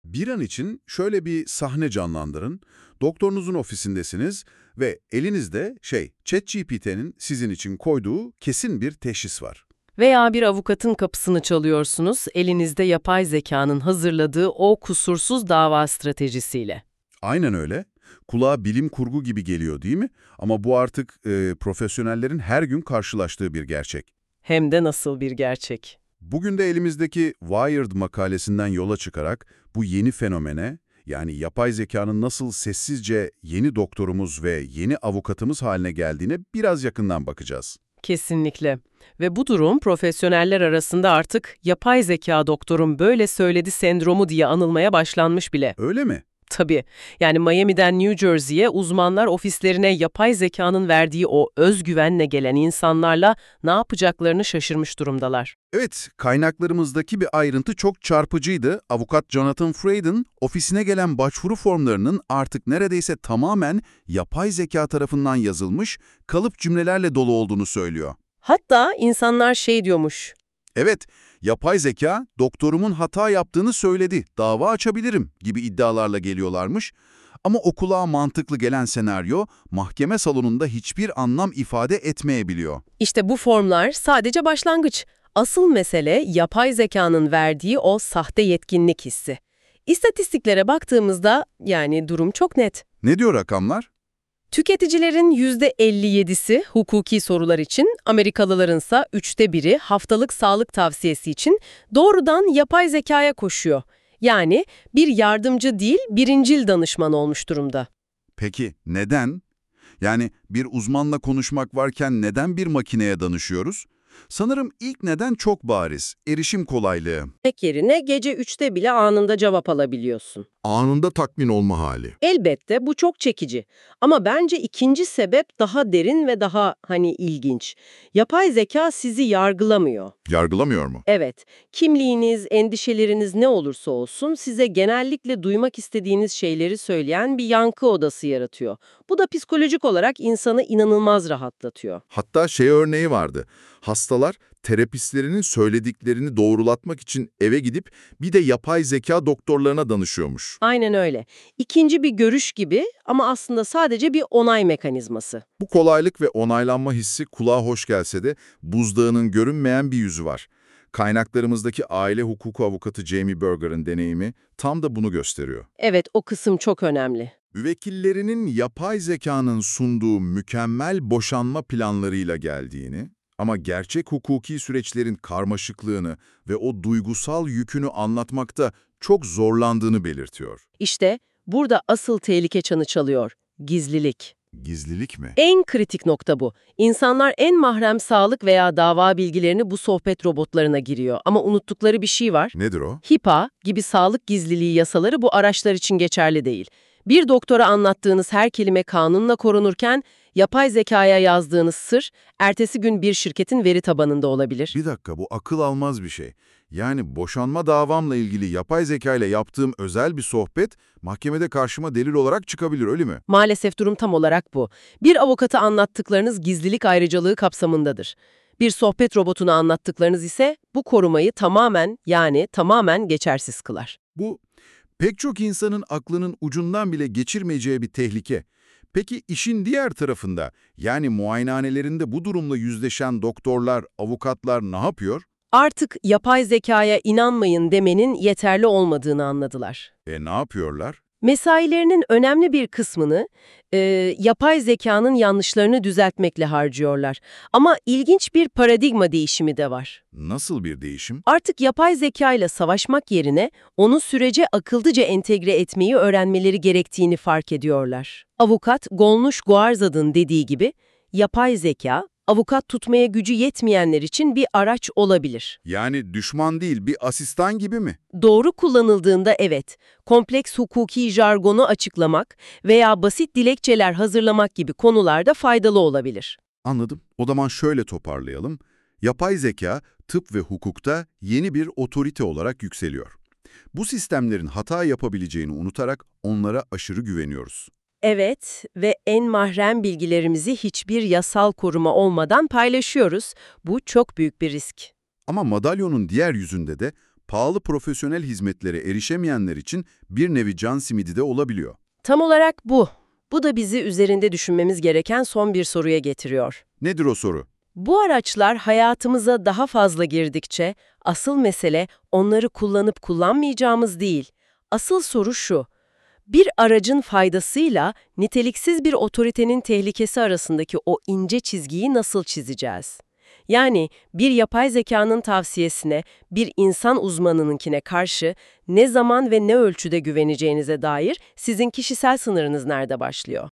Bir an için şöyle bir sahne canlandırın. Doktorunuzun ofisindesiniz ve elinizde ChatGPT'nin sizin için koyduğu kesin bir teşhis var. Veya bir avukatın kapısını çalıyorsunuz, elinizde yapay zekanın hazırladığı o kusursuz dava stratejisiyle. Aynen öyle. Kulağa bilim kurgu gibi geliyor değil mi? Ama bu artık profesyonellerin her gün karşılaştığı bir gerçek. Hem de nasıl bir gerçek. Bugün de elimizdeki Wired makalesinden yola çıkarak bu yeni fenomene, yani yapay zekanın nasıl sessizce yeni doktorumuz ve yeni avukatımız haline geldiğine biraz yakından bakacağız. Kesinlikle. Ve bu durum profesyoneller arasında artık yapay zeka doktorum böyle söyledi sendromu diye anılmaya başlanmış bile. Öyle mi? Tabii. Yani Miami'den New Jersey'ye uzmanlar ofislerine yapay zekanın verdiği o özgüvenle gelen insanlarla ne yapacaklarını şaşırmış durumdalar. Evet, kaynaklarımızdaki bir ayrıntı çok çarpıcıydı. Avukat Jonathan Freydin, ofisine gelen başvuru formlarının artık neredeyse tamamen yapay zeka tarafından yazılmış, kalıp cümlelerle dolu olduğunu söylüyor. Hatta insanlar şey diyormuş. Evet, yapay zeka, doktorumun hata yaptığını söyledi, dava açabilirim gibi iddialarla geliyorlarmış. Ama o kulağa mantıklı gelen senaryo, mahkeme salonunda hiçbir anlam ifade etmeyebiliyor. İşte bu formlar sadece başlangıç. Asıl mesele yapay zekanın verdiği o sahte yetkinlik hissi. İstatistiklere baktığımızda yani durum çok net. Ne diyor rakamlar? Tüketicilerin %57'si hukuki sorular için, Amerikalılarınsa 1/3'ü haftalık sağlık tavsiyesi için doğrudan yapay zekaya koşuyor. Yani bir yardımcı değil, birincil danışman olmuş durumda. Peki neden? Yani bir uzmanla konuşmak varken neden bir makineye danışıyoruz? Sanırım ilk neden çok bariz, erişim kolaylığı. Tek yerine gece 3'te bile anında cevap alabiliyorsun. Anında tatmin olma hali. Elbette bu çok çekici. Ama bence ikinci sebep daha derin ve daha ilginç. Yapay zeka sizi yargılamıyor. Yargılamıyor mu? Evet, kimliğiniz, endişeleriniz ne olursa olsun size genellikle duymak istediğiniz şeyleri söyleyen bir yankı odası yaratıyor. Bu da psikolojik olarak insanı inanılmaz rahatlatıyor. Hatta örneği vardı. Hastalar terapistlerinin söylediklerini doğrulatmak için eve gidip bir de yapay zeka doktorlarına danışıyormuş. Aynen öyle. İkinci bir görüş gibi ama aslında sadece bir onay mekanizması. Bu kolaylık ve onaylanma hissi kulağa hoş gelse de buzdağının görünmeyen bir yüzü var. Kaynaklarımızdaki aile hukuku avukatı Jamie Berger'ın deneyimi tam da bunu gösteriyor. Evet, o kısım çok önemli. Müvekkillerinin yapay zekanın sunduğu mükemmel boşanma planlarıyla geldiğini ama gerçek hukuki süreçlerin karmaşıklığını ve o duygusal yükünü anlatmakta çok zorlandığını belirtiyor. İşte burada asıl tehlike çanı çalıyor. Gizlilik. Gizlilik mi? En kritik nokta bu. İnsanlar en mahrem sağlık veya dava bilgilerini bu sohbet robotlarına giriyor. Ama unuttukları bir şey var. Nedir o? HIPAA gibi sağlık gizliliği yasaları bu araçlar için geçerli değil. Bir doktora anlattığınız her kelime kanunla korunurken, yapay zekaya yazdığınız sır, ertesi gün bir şirketin veri tabanında olabilir. Bir dakika, bu akıl almaz bir şey. Yani boşanma davamla ilgili yapay zeka ile yaptığım özel bir sohbet mahkemede karşıma delil olarak çıkabilir, öyle mi? Maalesef durum tam olarak bu. Bir avukata anlattıklarınız gizlilik ayrıcalığı kapsamındadır. Bir sohbet robotuna anlattıklarınız ise bu korumayı tamamen geçersiz kılar. Bu pek çok insanın aklının ucundan bile geçirmeyeceği bir tehlike. Peki işin diğer tarafında, yani muayenehanelerinde bu durumla yüzleşen doktorlar, avukatlar ne yapıyor? Artık yapay zekaya inanmayın demenin yeterli olmadığını anladılar. Ne yapıyorlar? Mesailerinin önemli bir kısmını yapay zekanın yanlışlarını düzeltmekle harcıyorlar. Ama ilginç bir paradigma değişimi de var. Nasıl bir değişim? Artık yapay zeka ile savaşmak yerine onu sürece akıllıca entegre etmeyi öğrenmeleri gerektiğini fark ediyorlar. Avukat Golnush Guarzad'ın dediği gibi, yapay zeka, avukat tutmaya gücü yetmeyenler için bir araç olabilir. Yani düşman değil, bir asistan gibi mi? Doğru kullanıldığında evet, kompleks hukuki jargonu açıklamak veya basit dilekçeler hazırlamak gibi konularda faydalı olabilir. Anladım. O zaman şöyle toparlayalım. Yapay zeka, tıp ve hukukta yeni bir otorite olarak yükseliyor. Bu sistemlerin hata yapabileceğini unutarak onlara aşırı güveniyoruz. Evet ve en mahrem bilgilerimizi hiçbir yasal koruma olmadan paylaşıyoruz. Bu çok büyük bir risk. Ama madalyonun diğer yüzünde de pahalı profesyonel hizmetlere erişemeyenler için bir nevi can simidi de olabiliyor. Tam olarak bu. Bu da bizi üzerinde düşünmemiz gereken son bir soruya getiriyor. Nedir o soru? Bu araçlar hayatımıza daha fazla girdikçe asıl mesele onları kullanıp kullanmayacağımız değil. Asıl soru şu: bir aracın faydasıyla niteliksiz bir otoritenin tehlikesi arasındaki o ince çizgiyi nasıl çizeceğiz? Yani bir yapay zekanın tavsiyesine, bir insan uzmanınınkine karşı ne zaman ve ne ölçüde güveneceğinize dair sizin kişisel sınırınız nerede başlıyor?